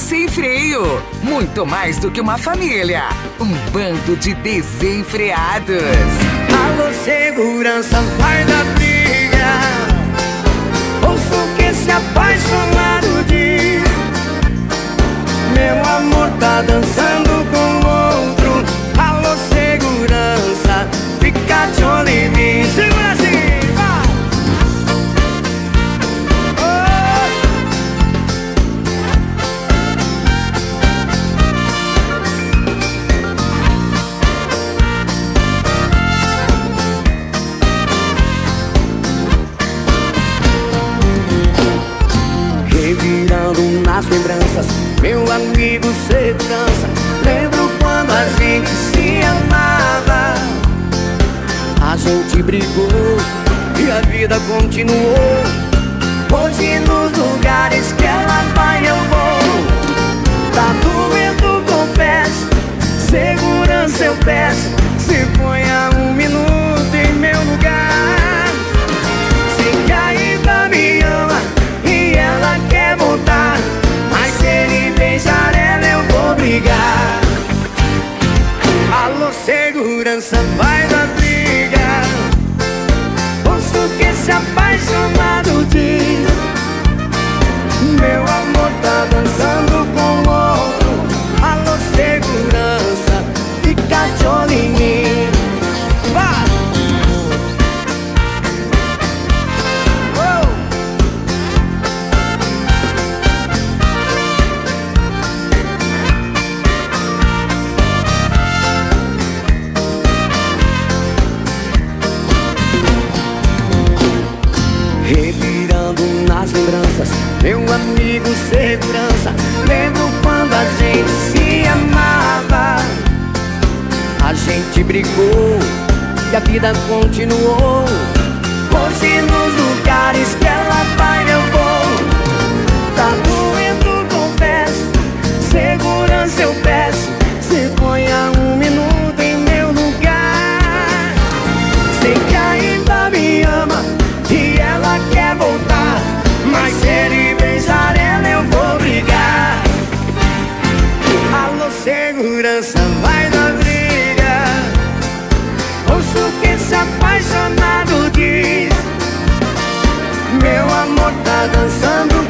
Sem Freio. Muito mais do que uma família. Um bando de desenfreados. Alô, segurança, vai da briga. Ouço o que esse apaixonado diz. Meu amor tá dançando com outro. Alô, segurança, fica de olho em mim. Segura assim, vai! Revirando nas lembranças, meu amigo segurança. Lembro quando a gente se amava. A gente brigou e a vida continuou. Hoje nos lugares que ela vai eu vou. Tá doendo, confesso. Segurança eu peço. Se ponha um minuto em meu lugar. Sei que ainda me ama e ela quer voltar, mas se ele beijar ela eu vou brigar. Alô, segurança, vai da briga. Ouço o que esse apaixonado diz. Meu amor tá dançando com outro. Alô, segurança, fica de olho em mim. Vai! Revirando nas lembranças, meu amigo segurança. Lembro quando a gente se amava. A gente brigou e a vida continuou. Hoje nos lugares que ela vai eu vou. Tá doendo, confesso. Segurança eu peço. Se ponha um minuto em meu lugar. Sei que ainda me ama e ela quer voltar, mas se ele beijar ela eu vou brigar. Alô, segurança, vai da briga. Ouço o que esse apaixonado diz. Meu amor tá dançando